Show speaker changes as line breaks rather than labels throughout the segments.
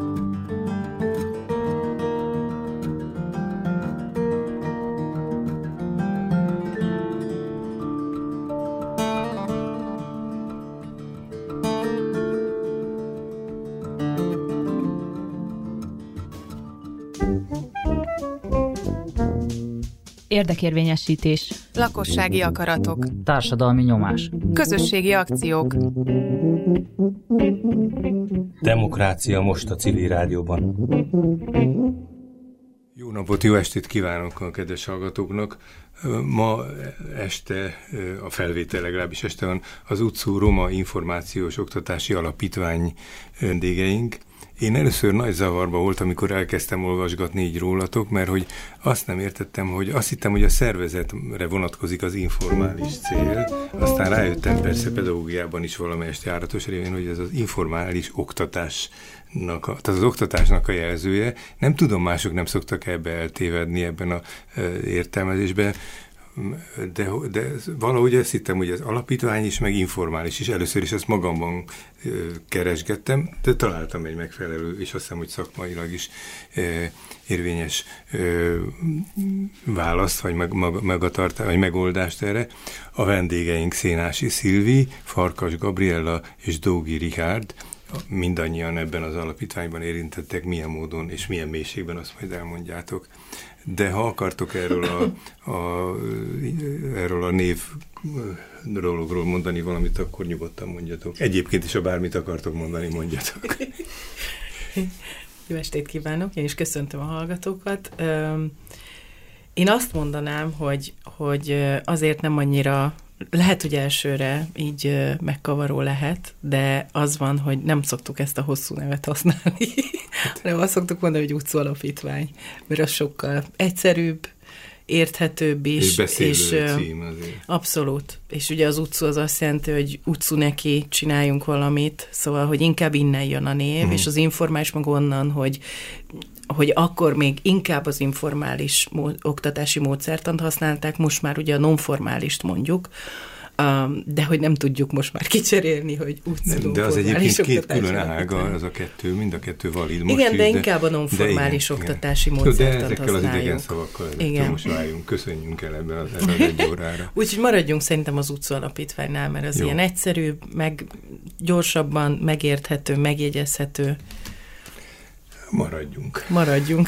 Érdekérvényesítés.
Lakossági akaratok.
Társadalmi nyomás.
Közösségi akciók.
Demokrácia most a Civil Rádióban.
Jó napot, jó estét kívánok a kedves hallgatóknak. Ma este, a felvétel legalábbis este van, az UCU Roma Információs Oktatási Alapítvány vendégeink. Én először nagy zavarba volt, amikor elkezdtem olvasgatni így rólatok, mert hogy azt nem értettem, hogy azt hittem, hogy a szervezetre vonatkozik az informális cél. Aztán rájöttem persze pedagógiában is valamelyest járatos révén, hogy ez az informális oktatásnak, tehát az oktatásnak a jelzője. Nem tudom, mások nem szoktak ebbe eltévedni ebben az értelmezésben, de valahogy ezt hittem, hogy ez alapítvány is, meg informális is. Először is ezt magamban keresgettem, de találtam egy megfelelő, és azt hiszem, hogy szakmailag is érvényes választ, vagy vagy megoldást erre. A vendégeink Szénási Szilvi, Farkas Gabriella és Dógi Richárd, mindannyian ebben az alapítványban érintettek, milyen módon és milyen mélységben, azt majd elmondjátok. De ha akartok erről a név dologról mondani valamit, akkor nyugodtan mondjatok. Egyébként is, ha bármit akartok mondani, mondjatok.
Jó estét kívánok, én is köszöntöm a hallgatókat. Én azt mondanám, hogy azért nem annyira, lehet, hogy elsőre így megkavaró lehet, de az van, hogy nem szoktuk ezt a hosszú nevet használni, hanem azt szoktuk mondani, hogy UCU Alapítvány, mert az sokkal egyszerűbb, érthetőbb is.
És beszélő cím azért. Abszolút.
És ugye az UCU az azt jelenti, hogy UCU neki, csináljunk valamit, szóval, hogy inkább innen jön a név, és az informális meg onnan, hogy akkor még inkább az informális oktatási módszertant használták, most már ugye a nonformálist mondjuk, de hogy nem tudjuk most már kicserélni, hogy UCU.
De az egyébként két külön ága, az a kettő, mind a kettő valid. Most
igen,
is,
de inkább a nonformális oktatási módszertant
használjuk. De ezekkel az idegen szavakkal most váljunk, köszönjünk el ebben az egy órára.
Úgyhogy maradjunk szerintem az UCU Alapítványnál, mert az ilyen egyszerűbb, meg gyorsabban megérthető, megjegyezhető. Maradjunk.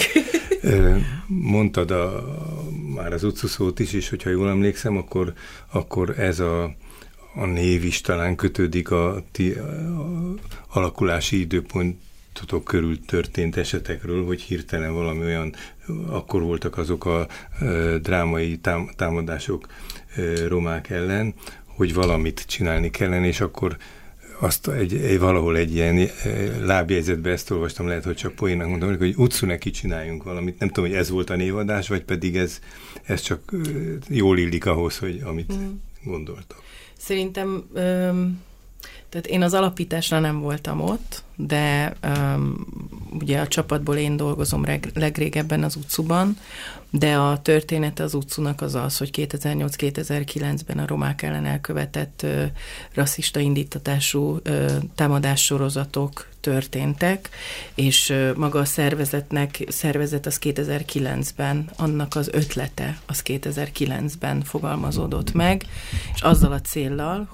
Mondtad már az UCU szót is, és hogyha jól emlékszem, akkor ez a név is talán kötődik a ti alakulási időpontotok körül történt esetekről, hogy hirtelen valami olyan, akkor voltak azok a drámai támadások romák ellen, hogy valamit csinálni kellene, és akkor azt valahol egy ilyen lábjegyzetben ezt olvastam, lehet, hogy csak poénnak mondtam, hogy UCU neki csináljunk valamit. Nem tudom, hogy ez volt a névadás, vagy pedig ez csak jól illik ahhoz, hogy amit gondoltam.
Szerintem, tehát én az alapításra nem voltam ott, de ugye a csapatból én dolgozom legrégebben az UCU-ban, de a története az UCU-nak az, hogy 2008-2009-ben a romák ellen elkövetett rasszista indítatású támadássorozatok történtek, és maga a szervezet az 2009-ben, annak az ötlete az 2009-ben fogalmazódott meg, és azzal a céllal,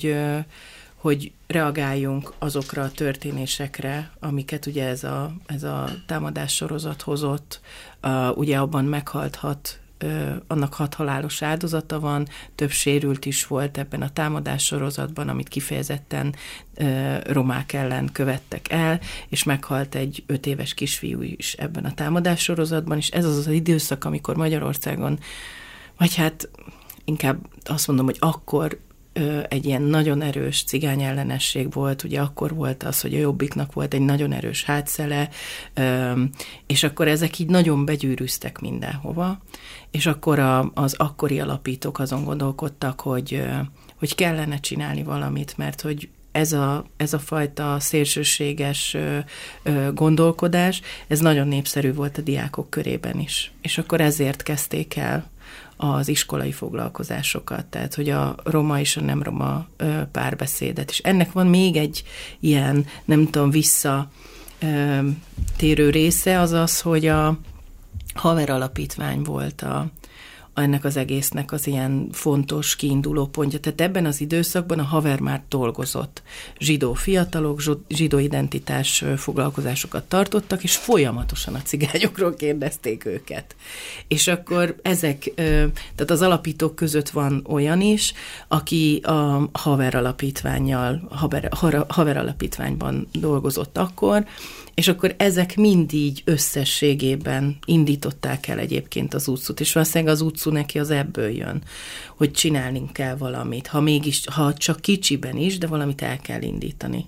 hogy reagáljunk azokra a történésekre, amiket ugye ez a támadássorozat hozott. Ugye abban meghalthat, annak 6 halálos áldozata van, több sérült is volt ebben a támadássorozatban, amit kifejezetten romák ellen követtek el, és meghalt egy 5 éves kisfiú is ebben a támadássorozatban, és ez az időszak, amikor Magyarországon, vagy hát inkább azt mondom, hogy akkor egy ilyen nagyon erős cigányellenesség volt, ugye akkor volt az, hogy a Jobbiknak volt egy nagyon erős hátszele, és akkor ezek így nagyon begyűrűztek mindenhova, és akkor az akkori alapítók azon gondolkodtak, hogy kellene csinálni valamit, mert hogy ez a fajta szélsőséges gondolkodás, ez nagyon népszerű volt a diákok körében is, és akkor ezért kezdték el az iskolai foglalkozásokat, tehát hogy a roma és a nem roma párbeszédet. És ennek van még egy ilyen, nem tudom, térő része az az, hogy a Haver Alapítvány volt ennek az egésznek az ilyen fontos kiinduló pontja. Tehát ebben az időszakban a Haver már dolgozott. Zsidó fiatalok, zsidó identitás foglalkozásokat tartottak, és folyamatosan a cigányokról kérdezték őket. És akkor tehát az alapítók között van olyan is, aki a Haver Alapítvánnyal, Haver Alapítványban dolgozott akkor, és akkor ezek mind így összességében indították el egyébként az utcút, és valószínűleg az utcú neki az ebből jön, hogy csinálni kell valamit, ha csak kicsiben is, de valamit el kell indítani.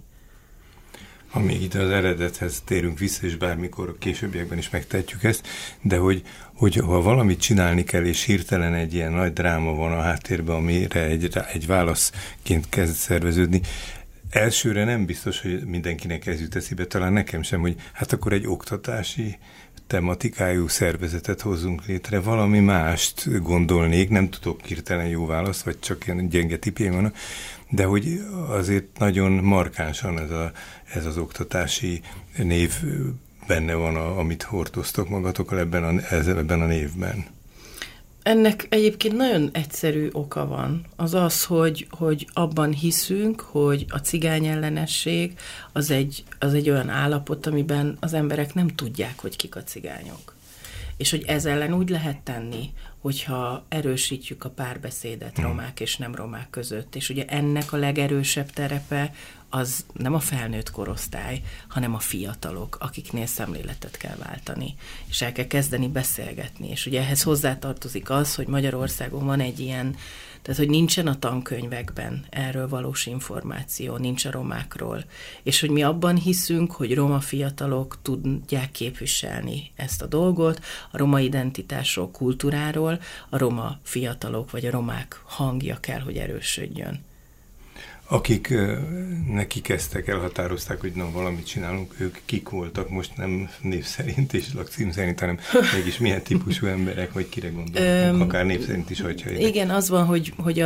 Ha még itt az eredethez térünk vissza, és bármikor későbbiekben is megtehetjük ezt, de hogy ha valamit csinálni kell, és hirtelen egy ilyen nagy dráma van a háttérben, amire egy válaszként kezd szerveződni, elsőre nem biztos, hogy mindenkinek ez jut eszébe, talán nekem sem, hogy hát akkor egy oktatási tematikájú szervezetet hozzunk létre, valami mást gondolnék, nem tudok hirtelen jó választ, vagy csak ilyen gyenge tipjeim vannak, de hogy azért nagyon markánsan ez az oktatási név benne van, amit hordoztok magatokkal ebben a névben.
Ennek egyébként nagyon egyszerű oka van. Az az, hogy abban hiszünk, hogy a cigány ellenesség az egy olyan állapot, amiben az emberek nem tudják, hogy kik a cigányok. És hogy ez ellen úgy lehet tenni, hogyha erősítjük a párbeszédet romák és nem romák között. És ugye ennek a legerősebb terepe az nem a felnőtt korosztály, hanem a fiatalok, akiknél szemléletet kell váltani. És el kell kezdeni beszélgetni. És ugye ehhez hozzátartozik az, hogy Magyarországon van egy ilyen, tehát hogy nincsen a tankönyvekben erről valós információ, nincs a romákról. És hogy mi abban hiszünk, hogy roma fiatalok tudják képviselni ezt a dolgot, a roma identitásról, kultúráról, a roma fiatalok vagy a romák hangja kell, hogy erősödjön.
Akik neki kezdtek, elhatározták, hogy na, valamit csinálunk, ők kik voltak, most nem név szerint és lakcím szerint, hanem mégis milyen típusú emberek, vagy kire gondolunk, akár név szerint is, hogyha érek.
Igen, az van, hogy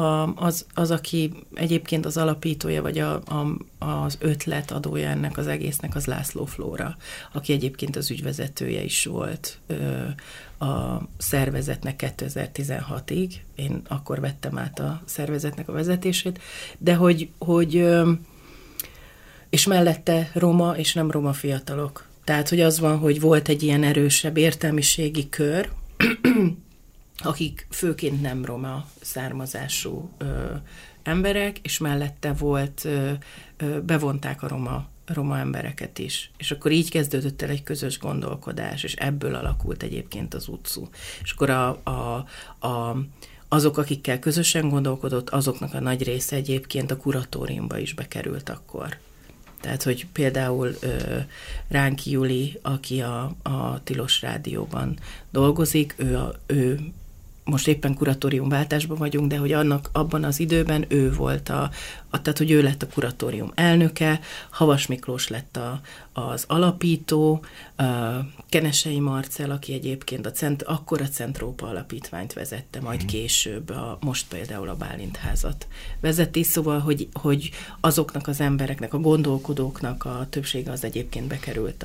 az, aki egyébként az alapítója, vagy az ötletadója ennek az egésznek, az László Flóra, aki egyébként az ügyvezetője is volt a szervezetnek 2016-ig. Én akkor vettem át a szervezetnek a vezetését, de és mellette roma és nem roma fiatalok. Tehát, hogy az van, hogy volt egy ilyen erősebb értelmiségi kör, akik főként nem roma származású emberek, és mellette bevonták a roma embereket is. És akkor így kezdődött el egy közös gondolkodás, és ebből alakult egyébként az utcú. És akkor azok, akikkel közösen gondolkodott, azoknak a nagy része egyébként a kuratóriumba is bekerült akkor. Tehát, hogy például Ránki Juli, aki a Tilos Rádióban dolgozik, ő most éppen kuratóriumváltásban vagyunk, de hogy abban az időben ő volt tehát, hogy ő lett a kuratórium elnöke, Havas Miklós lett az alapító, Kenesei Marcell, aki egyébként akkor a Centrópa Alapítványt vezette, majd később most például a Bálint házat vezeti, szóval, hogy azoknak az embereknek, a gondolkodóknak a többsége az egyébként bekerült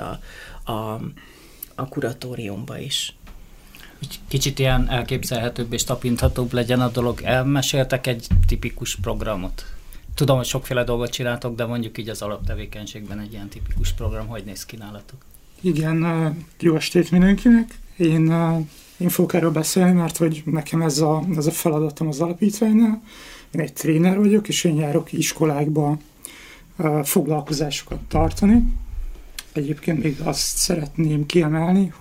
a kuratóriumba is.
Kicsit ilyen elképzelhetőbb és tapinthatóbb legyen a dolog. Elmeséltek egy tipikus programot? Tudom, hogy sokféle dolgot csináltok, de mondjuk így az alaptevékenységben egy ilyen tipikus program, hogy néz ki nálatok?
Igen, jó estét mindenkinek. Én fogok erről beszélni, mert hogy nekem ez a feladatom az alapítványnál. Én egy tréner vagyok, és én járok iskolákba foglalkozásokat tartani. Egyébként még azt szeretném kiemelni,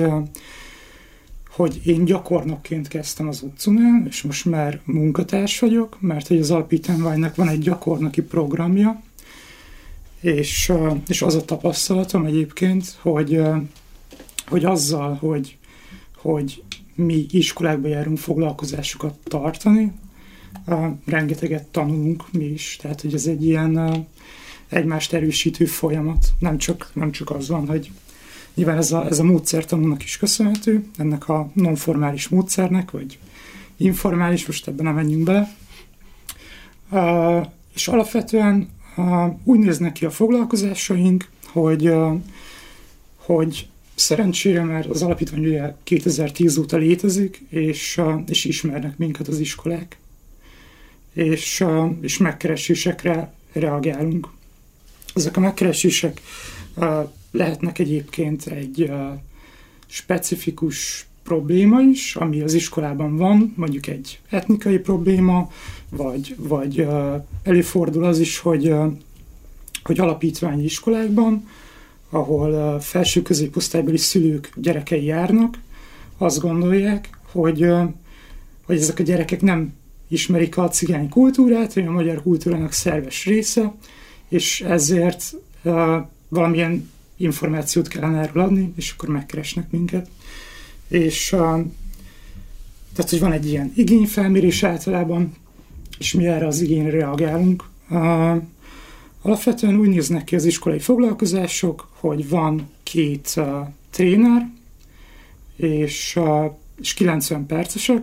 hogy én gyakornokként kezdtem az utcunál, és most már munkatárs vagyok, mert hogy az alapítványnak van egy gyakornoki programja, és az a tapasztalatom egyébként, hogy azzal, hogy mi iskolákba járunk foglalkozásokat tartani, rengeteget tanulunk mi is, tehát hogy ez egy ilyen egymást erősítő folyamat, nem csak az van, hogy nyilván ez a módszertanulnak is köszönhető, ennek a nonformális módszernek, vagy informális, most ebben nem menjünk bele. És alapvetően úgy néznek ki a foglalkozásaink, hogy szerencsére már az alapítvány ugye 2010 óta létezik, és ismernek minket az iskolák, és megkeresésekre reagálunk. Ezek a megkeresések lehetnek egyébként egy specifikus probléma is, ami az iskolában van, mondjuk egy etnikai probléma, vagy előfordul az is, hogy alapítványi iskolákban, ahol felső középosztálybeli szülők gyerekei járnak, azt gondolják, hogy ezek a gyerekek nem ismerik a cigány kultúrát, vagy a magyar kultúrának szerves része, és ezért valamilyen információt kellene erről adni, és akkor megkeresnek minket. És tehát, hogy van egy ilyen igényfelmérés általában, és mi erre az igényre reagálunk. Alapvetően úgy néznek ki az iskolai foglalkozások, hogy van 2 tréner, és 90 percesek,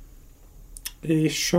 és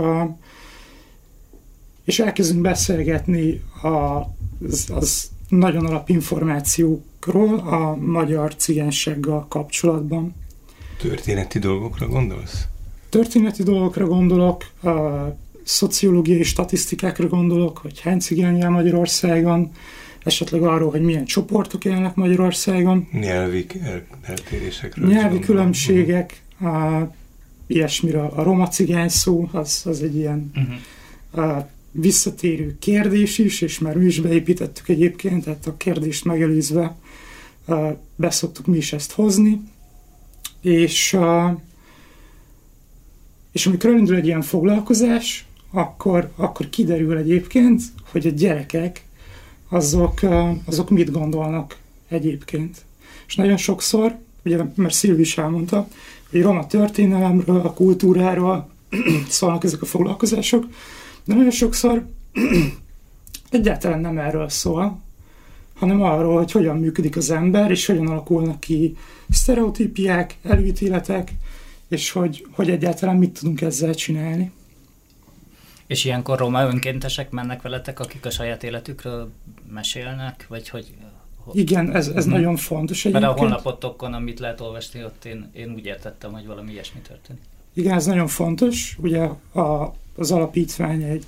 elkezdünk beszélgetni az nagyon alapinformációkról a magyar cigánysággal kapcsolatban.
Történeti dolgokra gondolsz?
Történeti dolgokra gondolok, szociológiai statisztikákra gondolok, hogy hány cigány él Magyarországon, esetleg arról, hogy milyen csoportok élnek Magyarországon.
Nyelvi eltérésekről.
Nyelvi különbségek, ilyesmire. A roma cigány szó, az egy ilyen visszatérő kérdés is, és már mi is beépítettük egyébként, tehát a kérdést megelőzve beszoktuk mi is ezt hozni. És amikor elindul egy ilyen foglalkozás, akkor kiderül egyébként, hogy a gyerekek azok mit gondolnak egyébként. És nagyon sokszor, ugye, mert Szilvi is elmondta, hogy roma történelemről, a kultúráról szólnak ezek a foglalkozások, de nagyon sokszor egyáltalán nem erről szól, hanem arról, hogy hogyan működik az ember, és hogyan alakulnak ki sztereotípiák, előítéletek, és hogy egyáltalán mit tudunk ezzel csinálni.
És ilyenkor roma önkéntesek mennek veletek, akik a saját életükről mesélnek, vagy hogy...
Igen, ez nagyon fontos egyébként.
Mert a honlapotokon, amit lehet olvasni, ott én úgy értettem, hogy valami ilyesmi történik.
Igen, ez nagyon fontos. Ugye az alapítvány egy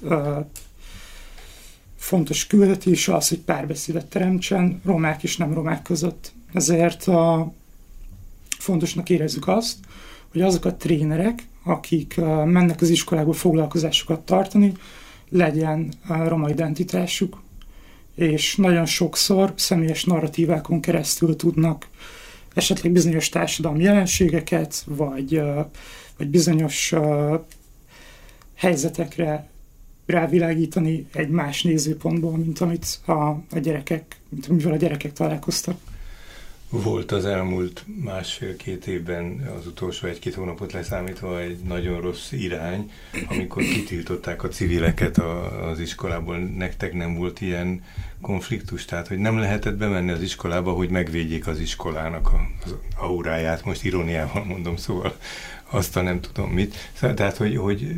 fontos küldetés az, hogy párbeszédet teremtsen romák és nem romák között. Ezért fontosnak érezzük azt, hogy azok a trénerek, akik mennek az iskolába foglalkozásokat tartani, legyen roma identitásuk, és nagyon sokszor személyes narratívákon keresztül tudnak esetleg bizonyos társadalmi jelenségeket, vagy bizonyos helyzetekre rávilágítani egy más nézőpontból, mint amit amivel a gyerekek találkoztak.
Volt az elmúlt 1,5-2 évben, az utolsó 1-2 hónapot leszámítva egy nagyon rossz irány, amikor kitiltották a civileket az iskolából. Nektek nem volt ilyen konfliktus? Tehát, hogy nem lehetett bemenni az iskolába, hogy megvédjék az iskolának az auráját, most iróniával mondom, szóval azt nem tudom mit. Tehát, hogy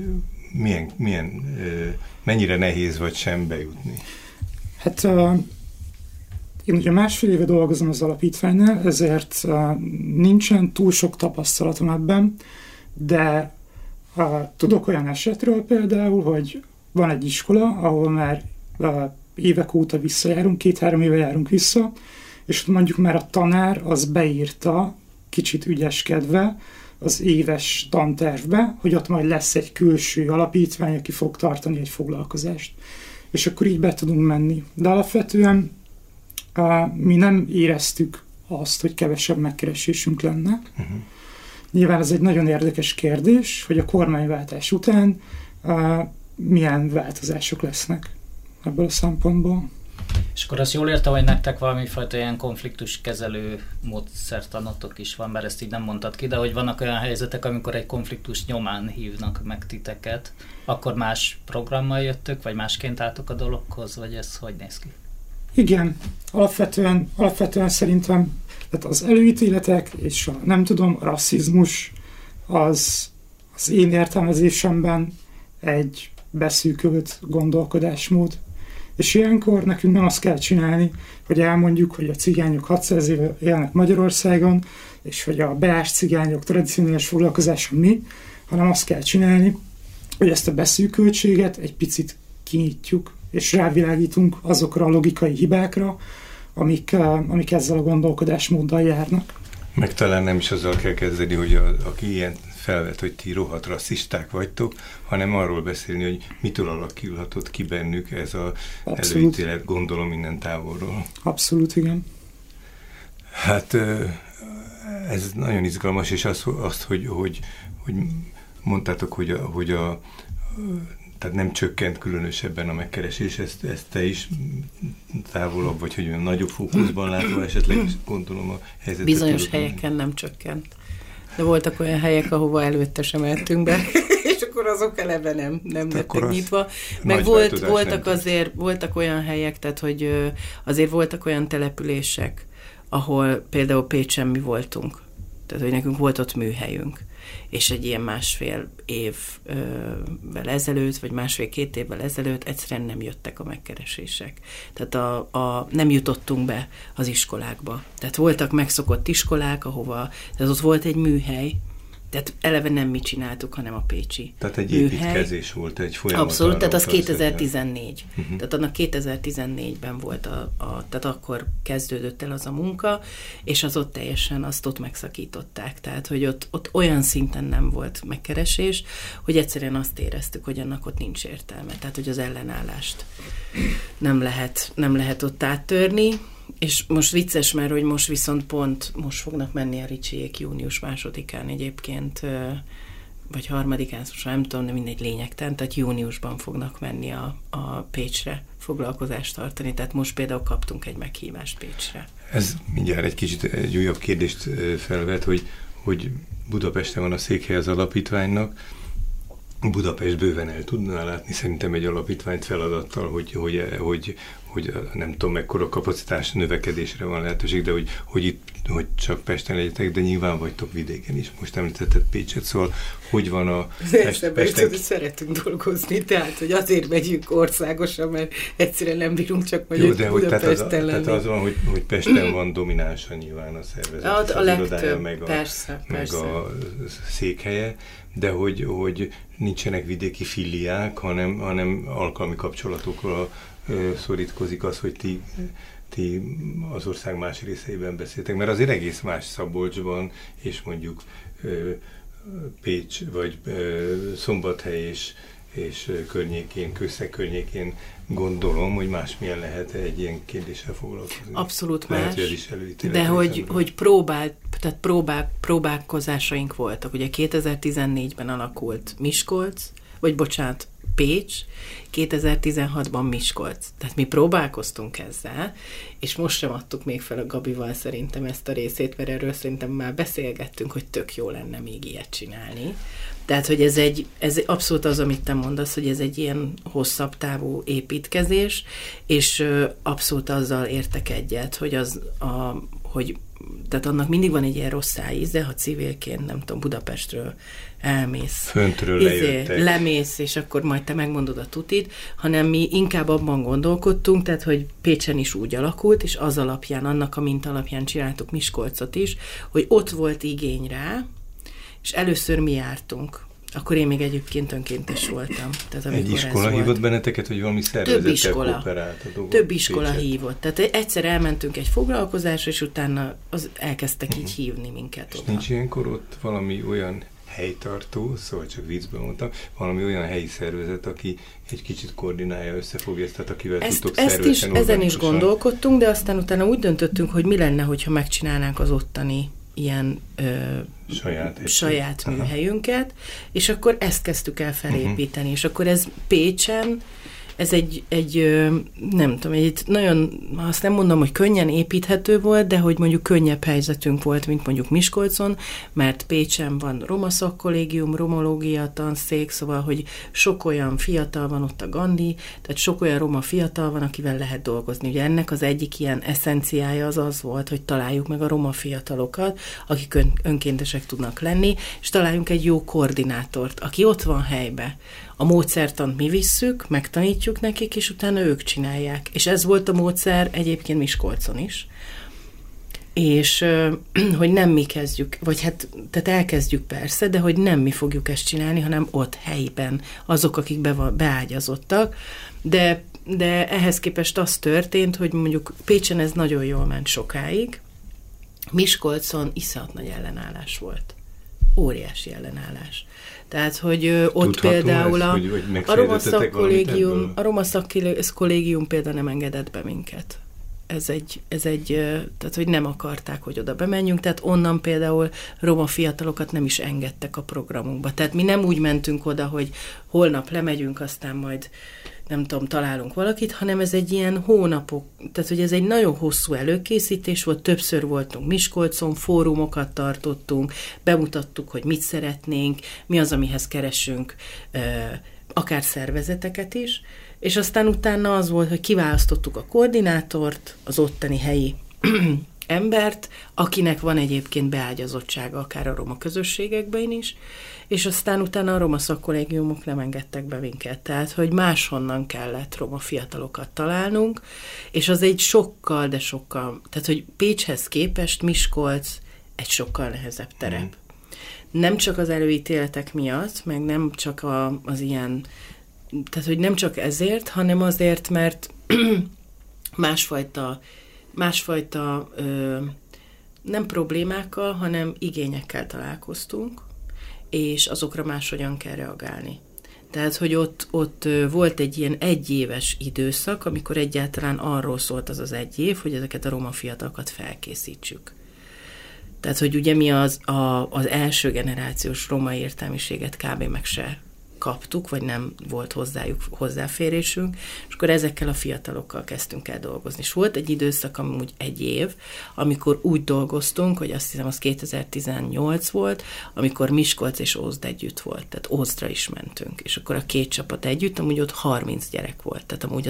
mennyire nehéz vagy sem bejutni? Hát
én ugye 1,5 éve dolgozom az alapítványnál, ezért nincsen túl sok tapasztalatom ebben, de tudok olyan esetről például, hogy van egy iskola, ahol már évek óta visszajárunk, 2-3 éve járunk vissza, és mondjuk már a tanár az beírta, kicsit ügyeskedve, az éves tantervbe, hogy ott majd lesz egy külső alapítvány, aki fog tartani egy foglalkozást. És akkor így be tudunk menni. De alapvetően mi nem éreztük azt, hogy kevesebb megkeresésünk lenne. Uh-huh. Nyilván ez egy nagyon érdekes kérdés, hogy a kormányváltás után milyen változások lesznek ebből a szempontból.
És akkor azt jól értem, hogy nektek valamifajta ilyen konfliktuskezelő módszertanotok is van, bár ezt így nem mondtad ki, de hogy vannak olyan helyzetek, amikor egy konfliktus nyomán hívnak meg titeket, akkor más programmal jöttök, vagy másként álltok a dologhoz, vagy ez hogy néz ki?
Igen, alapvetően szerintem tehát az előítéletek és a rasszizmus az én értelmezésemben egy beszűkült gondolkodásmód, És ilyenkor nekünk nem azt kell csinálni, hogy elmondjuk, hogy a cigányok 600 éve élnek Magyarországon, és hogy a beás cigányok tradicionális foglalkozása mi, hanem azt kell csinálni, hogy ezt a beszűköltséget egy picit kinyitjuk, és rávilágítunk azokra a logikai hibákra, amik ezzel a gondolkodásmóddal járnak.
Meg talán nem is azzal kell kezdeni, hogy aki ilyen felvet, hogy ti rohadt rasszisták vagytok, hanem arról beszélni, hogy mitől alakulhatott ki bennük ez az előítélet, gondolom innen távolról.
Abszolút, igen.
Hát ez nagyon izgalmas, és azt hogy mondtátok, hogy tehát nem csökkent különösebben a megkeresés, ezt te is távolabb, vagy hogy olyan nagyobb fókuszban látva esetleg is gondolom a helyzetet.
Bizonyos helyeken nem csökkent. De voltak olyan helyek, ahova előtte sem mehetünk be, és akkor azok eleve nem lettek nyitva. Meg voltak olyan helyek, tehát hogy azért voltak olyan települések, ahol például Pécsen mi voltunk. Tehát, hogy nekünk volt ott műhelyünk. És egy ilyen másfél évvel ezelőtt, vagy másfél-két évvel ezelőtt egyszerűen nem jöttek a megkeresések. Tehát nem jutottunk be az iskolákba. Tehát voltak megszokott iskolák, ahova, tehát ott volt egy műhely, tehát eleve nem mi csináltuk, hanem a pécsi
Tehát egy
műhely.
Építkezés volt, egy folyamat.
Abszolút, tehát az 2014. Tehát annak 2014-ben volt, tehát akkor kezdődött el az a munka, és az ott teljesen azt ott megszakították. Tehát, hogy ott olyan szinten nem volt megkeresés, hogy egyszerűen azt éreztük, hogy annak ott nincs értelme. Tehát, hogy az ellenállást nem lehet ott áttörni. És most vicces, mert hogy most viszont most fognak menni a Ricsiék június 2-án egyébként, vagy 3-án, most nem tudom, de mindegy lényegtelen, tehát júniusban fognak menni a Pécsre foglalkozást tartani, tehát most például kaptunk egy meghívást Pécsre.
Ez mindjárt egy kicsit egy újabb kérdést felvet, hogy Budapesten van a székhely az alapítványnak, Budapest bőven el tudná látni szerintem egy alapítványt feladattal, hogy nem tudom, mekkora kapacitás növekedésre van lehetőség, de hogy csak Pesten legyetek, de nyilván vagytok vidéken is. Most említetted Pécset, szóval hogy van a
Pesten? Szeretünk dolgozni, tehát hogy azért megyünk országosan, mert egyszerűen nem bírunk csak Budapesten lenni.
Tehát az van, hogy Pesten van dominánsan nyilván a szervezet,
a legtöbb, meg persze.
a székhelye, de hogy nincsenek vidéki filiák, hanem alkalmi kapcsolatokról szorítkozik az, hogy ti az ország más részeiben beszéltek, mert azért egész más Szabolcsban, és mondjuk Pécs, vagy Szombathely és környékén, Kőszeg környékén gondolom, hogy másmilyen lehet egy ilyen kérdéssel foglalkozni.
Abszolút
lehet,
más,
hogy ez is
de hogy próbálkozásaink voltak. Ugye 2014-ben alakult Pécs, 2016-ban Miskolc. Tehát mi próbálkoztunk ezzel, és most sem adtuk még fel a Gabival szerintem ezt a részét, mert erről szerintem már beszélgettünk, hogy tök jó lenne még ilyet csinálni. Tehát, hogy ez abszolút az, amit te mondasz, hogy ez egy ilyen hosszabb távú építkezés, és abszolút azzal értek egyet, hogy tehát annak mindig van egy ilyen rossz íze, ha civilként, nem tudom, Budapestről elmész.
Föntről
lemész, és akkor majd te megmondod a tutit, hanem mi inkább abban gondolkodtunk, tehát, hogy Pécsen is úgy alakult, és az alapján, annak a minta alapján csináltuk Miskolcot is, hogy ott volt igény rá, és először mi jártunk. Akkor én még egyébként önkéntes voltam. Tehát,
egy iskola hívott benneteket, hogy valami szervezettel kooperáltatok?
Több iskola hívott. Tehát egyszer elmentünk egy foglalkozásra, és utána elkezdtek így hívni minket
és
oda.
Nincs ilyenkor ott valami olyan helytartó, szóval csak viccben mondtam, valami olyan helyi szervezet, aki egy kicsit koordinálja, összefogja ezt, tehát akivel tudtok szervezen
ezen is gondolkodtunk, de aztán utána úgy döntöttünk, hogy mi lenne, hogyha megcsinálnánk az ottani ilyen saját műhelyünket, és akkor ezt kezdtük el felépíteni, és akkor ez Pécsen, ez egy nem tudom, egy nagyon, azt nem mondom, hogy könnyen építhető volt, de hogy mondjuk könnyebb helyzetünk volt, mint mondjuk Miskolcon, mert Pécsen van roma szakkollégium, romológia tanszék, szóval, hogy sok olyan fiatal van ott a Gandhi, tehát sok olyan roma fiatal van, akivel lehet dolgozni. Ugye ennek az egyik ilyen eszenciája az volt, hogy találjuk meg a roma fiatalokat, akik önkéntesek tudnak lenni, és találjunk egy jó koordinátort, aki ott van helybe, a módszertant mi visszük, megtanítjuk nekik, és utána ők csinálják. És ez volt a módszer egyébként Miskolcon is. És hogy nem mi kezdjük, vagy hát tehát elkezdjük persze, de hogy nem mi fogjuk ezt csinálni, hanem ott helyben azok, akik beágyazottak. De ehhez képest az történt, hogy mondjuk Pécsen ez nagyon jól ment sokáig, Miskolcon iszonyat nagy ellenállás volt. Óriási ellenállás. Tehát, hogy ott
tudható
például
ez,
a Roma Szakkollégium például nem engedett be minket. Ez egy, tehát, hogy nem akarták, hogy oda bemenjünk, tehát onnan például roma fiatalokat nem is engedtek a programunkba. Tehát mi nem úgy mentünk oda, hogy holnap lemegyünk, aztán majd nem tudom, találunk valakit, hanem ez egy ilyen hónapok, tehát hogy ez egy nagyon hosszú előkészítés volt, többször voltunk Miskolcon, fórumokat tartottunk, bemutattuk, hogy mit szeretnénk, mi az, amihez keresünk, akár szervezeteket is, és aztán utána az volt, hogy kiválasztottuk a koordinátort, az ottani helyi embert, akinek van egyébként beágyazottsága akár a roma közösségekben is, és aztán utána a roma szakkollégiumok nem engedtek be minket. Tehát, hogy máshonnan kellett roma fiatalokat találnunk, és az egy sokkal, de sokkal, tehát, hogy Pécshez képest Miskolc egy sokkal nehezebb terep. Nem csak az előítéletek miatt, meg nem csak az ilyen, tehát, hogy nem csak ezért, hanem azért, mert másfajta nem problémákkal, hanem igényekkel találkoztunk, és azokra máshogyan kell reagálni. Tehát, hogy ott volt egy ilyen egyéves időszak, amikor egyáltalán arról szólt az egy év, hogy ezeket a roma fiatalokat felkészítsük. Tehát, hogy ugye mi az első generációs roma értelmiséget kb. Meg se kaptuk, vagy nem volt hozzájuk hozzáférésünk, és akkor ezekkel a fiatalokkal kezdtünk el dolgozni. És volt egy időszak, amúgy egy év, amikor úgy dolgoztunk, hogy azt hiszem, az 2018 volt, amikor Miskolc és Ózd együtt volt, tehát Ózdra is mentünk, és akkor a két csapat együtt, amúgy ott 30 gyerek volt, tehát amúgy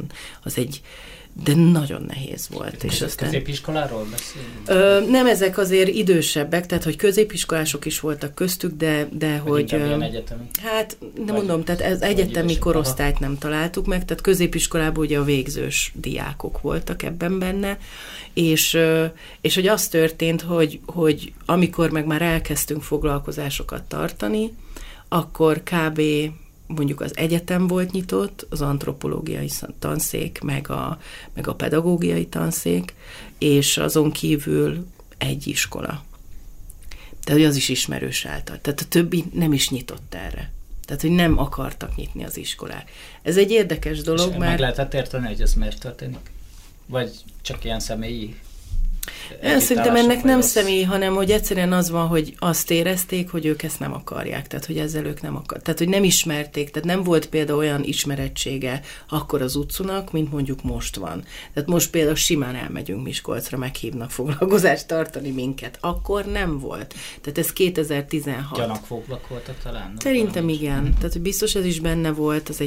de nagyon nehéz volt. És aztán,
középiskoláról beszélünk?
Nem, ezek azért idősebbek, tehát hogy középiskolások is voltak köztük, de hogy...
egyetemi?
Hát, de mondom, tehát ez egyetemi korosztályt nem találtuk meg, tehát középiskolában ugye a végzős diákok voltak ebben benne, és hogy az történt, hogy amikor meg már elkezdtünk foglalkozásokat tartani, akkor kb. Mondjuk az egyetem volt nyitott, az antropológiai tanszék, meg a pedagógiai tanszék, és azon kívül egy iskola. Tehát, hogy az is ismerős által. Tehát a többi nem is nyitott erre. Tehát, hogy nem akartak nyitni az iskolák. Ez egy érdekes dolog,
és meg lehetett érteni, hogy ez miért történik? Vagy csak ilyen személyi?
Én szerintem ennek nem személy, hanem hogy egyszerűen az van, hogy azt érezték, hogy ők ezt nem akarják, tehát hogy ezzel ők nem akarják. Tehát, hogy nem ismerték, tehát nem volt például olyan ismerettsége akkor az utcunak, mint mondjuk most van. Tehát most például simán elmegyünk Miskolcra, meghívnak foglalkozást tartani minket. Akkor nem volt. Tehát ez 2016.
Gyanakvóbbak voltak talán?
Szerintem igen. Tehát, hogy biztos ez is benne volt, az egy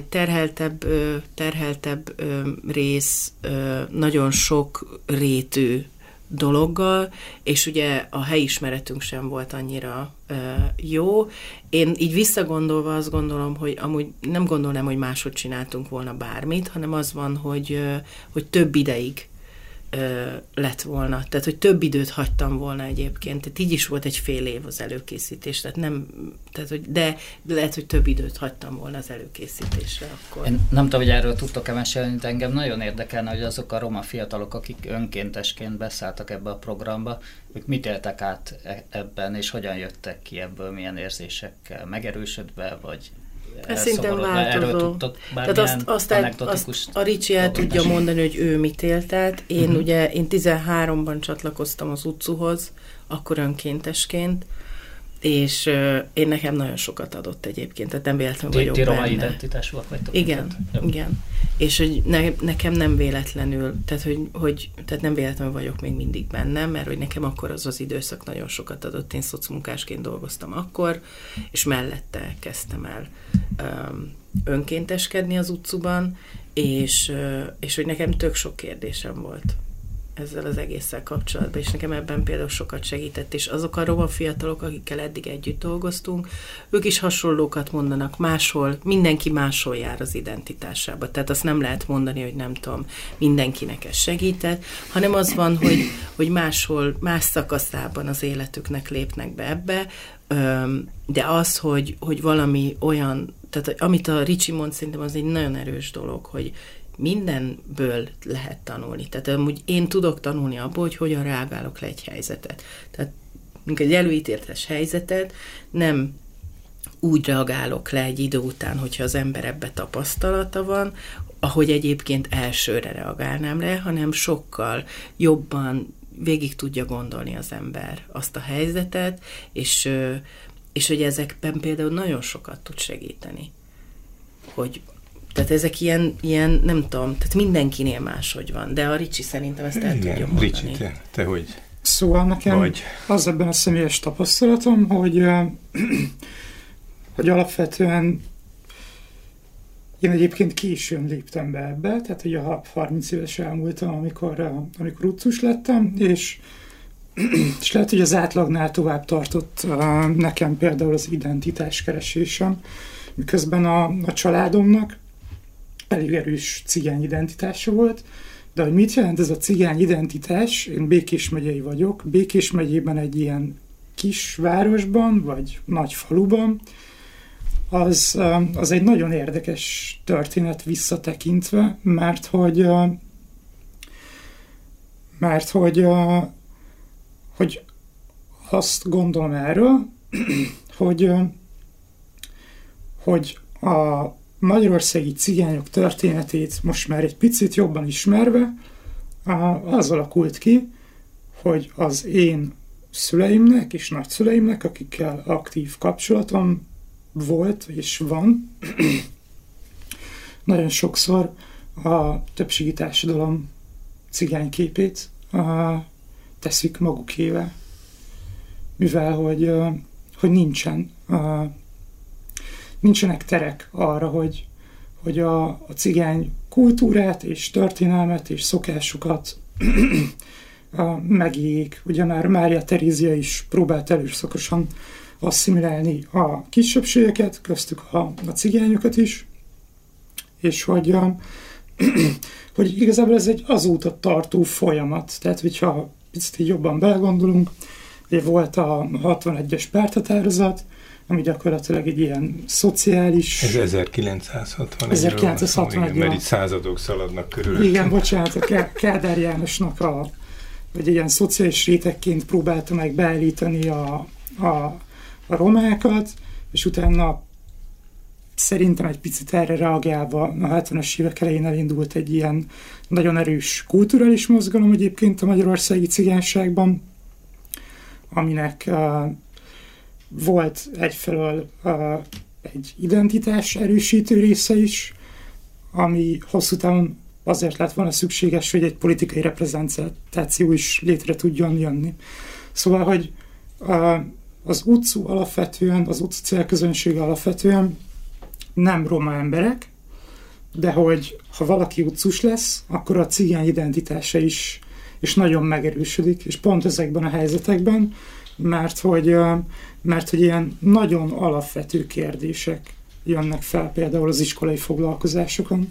terheltebb rész, nagyon sok rétű dologgal, és ugye a helyismeretünk sem volt annyira jó. Én így visszagondolva azt gondolom, hogy amúgy nem gondolnám, hogy máshogy csináltunk volna bármit, hanem az van, hogy több ideig lett volna. Tehát, hogy több időt hagytam volna egyébként. Tehát így is volt egy fél év az előkészítés. De lehet, hogy több időt hagytam volna az előkészítésre akkor.
Én nem tudom, hogy erről tudtok-e mesélni, de engem nagyon érdekelne, hogy azok a roma fiatalok, akik önkéntesként beszálltak ebbe a programba, ők mit éltek át ebben, és hogyan jöttek ki ebből, milyen érzésekkel, megerősödve, vagy
szerintem változó. Tehát azt a Ricsi el tudja mondani, hogy ő mit élt át. Én 13-ban csatlakoztam az utcuhoz, akkor önkéntesként, és én nekem nagyon sokat adott egyébként, tehát nem véletlenül vagyok benne.
Roma identitás volt vagytok?
Igen. És hogy nekem nem véletlenül, tehát nem véletlenül vagyok még mindig benne, mert hogy nekem akkor az időszak nagyon sokat adott. Én szocmunkásként dolgoztam akkor, és mellette kezdtem el önkénteskedni az utcuban, és hogy nekem tök sok kérdésem volt. ezzel az egésszel kapcsolatban, és nekem ebben például sokat segített, és azok a roma fiatalok, akikkel eddig együtt dolgoztunk, ők is hasonlókat mondanak, máshol, mindenki máshol jár az identitásába, tehát azt nem lehet mondani, hogy nem tudom, mindenkinek ez segített, hanem az van, hogy máshol, más szakaszában az életüknek lépnek be ebbe, de az, hogy valami olyan, tehát amit a Ricsi mond, szerintem az egy nagyon erős dolog, hogy mindenből lehet tanulni. Tehát amúgy én tudok tanulni abból, hogy hogyan reagálok le egy helyzetet. Tehát egy előítéletes helyzetet nem úgy reagálok le egy idő után, hogyha az ember ebbe tapasztalata van, ahogy egyébként elsőre reagálnám le, hanem sokkal jobban végig tudja gondolni az ember azt a helyzetet, és hogy ezekben például nagyon sokat tud segíteni. Tehát ezek ilyen, nem tudom, tehát mindenkinél máshogy van, de a Ricsi szerintem ezt el tudja mondani.
Ricsi, te hogy?
Szóval nekem az ebben a személyes tapasztalatom, hogy alapvetően én egyébként későn léptem be ebbe, tehát ugye a 30 éves elmúltam, amikor utcus lettem, és lehet, hogy az átlagnál tovább tartott nekem például az identitáskeresésem, miközben a családomnak elég erős cigány identitása volt, de hogy mit jelent ez a cigány identitás? Én Békés megyei vagyok. Békés megyében egy ilyen kis városban, vagy nagy faluban, az egy nagyon érdekes történet visszatekintve, mert hogy azt gondolom erről, hogy a magyarországi cigányok történetét most már egy picit jobban ismerve, az alakult ki, hogy az én szüleimnek és nagyszüleimnek, akikkel aktív kapcsolatom volt és van, nagyon sokszor a többségi társadalom cigányképét teszik magukével, mivel hogy nincsenek terek arra, hogy a cigány kultúrát és történelmet és szokásukat megéljék. Ugye már Mária Terézia is próbált előszakosan asszimilálni a kisebbségeket, köztük a cigányokat is, és hogy igazából ez egy azóta tartó folyamat. Tehát, hogyha picit így jobban belegondolunk, ugye volt a 61-es párthatározat, ami gyakorlatilag egy ilyen szociális...
Ez 1961-ről
1961-ről.
Mert itt századok szaladnak körül.
Igen, bocsánat, a Kádár Jánosnak vagy ilyen szociális rétegként próbálta meg beállítani a romákat, és utána szerintem egy picit erre reagálva a 70-es évek elején elindult egy ilyen nagyon erős kulturális mozgalom egyébként a magyarországi cigányságban, aminek volt egyfelől egy identitás erősítő része is, ami hosszú távon azért lett volna szükséges, hogy egy politikai reprezentáció is létre tudjon jönni. Szóval, hogy az utcú alapvetően, az utcú célközönség alapvetően nem roma emberek, de hogy ha valaki utcus lesz, akkor a cigány identitása is nagyon megerősödik, és pont ezekben a helyzetekben, mert hogy ilyen nagyon alapvető kérdések jönnek fel például az iskolai foglalkozásokon,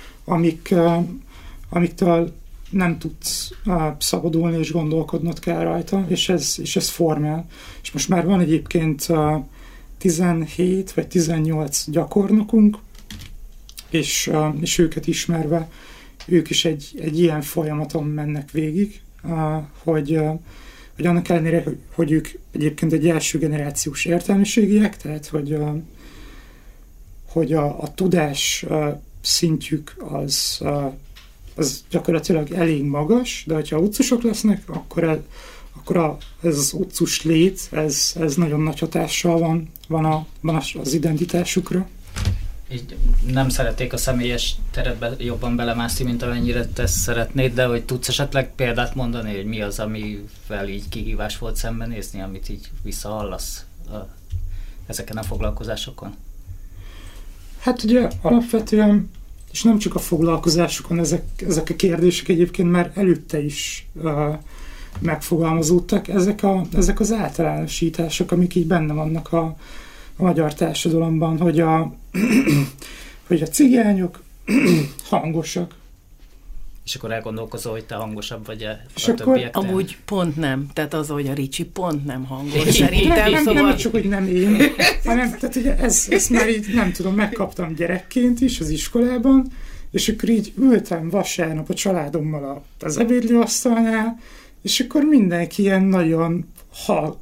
amiktől nem tudsz szabadulni, és gondolkodnod kell rajta, és ez formál. És most már van egyébként 17 vagy 18 gyakornokunk, és őket ismerve, ők is egy ilyen folyamaton mennek végig, hogy annak ellenére, hogy ők egyébként egy első generációs értelmiségiek, tehát hogy a tudás szintjük az gyakorlatilag elég magas, de hogyha utcusok lesznek, akkor ez az utcus lét, ez nagyon nagy hatással van az identitásukra.
Így nem szeretnék a személyes teretbe jobban belemászni, mint amennyire te szeretnéd, de hogy tudsz esetleg példát mondani, hogy mi az, amivel így kihívás volt szembenézni, amit így visszahallasz ezeken a foglalkozásokon?
Hát ugye alapvetően És nem csak a foglalkozásokon ezek a kérdések egyébként már előtte is megfogalmazódtak, ezek az általánosítások, amik így benne vannak a magyar társadalomban, hogy a cigányok hangosak.
És akkor elgondolkozol, hogy te hangosabb vagy-e
és
a
akkor
többiektől?
Amúgy pont nem. Tehát az, hogy a Ricsi pont nem hangos. Szerintem
nem csak, hogy nem én, hanem tehát ugye ezt már így nem tudom, megkaptam gyerekként is az iskolában, és akkor így ültem vasárnap a családommal az ebédlőasztalnál, és akkor mindenki ilyen nagyon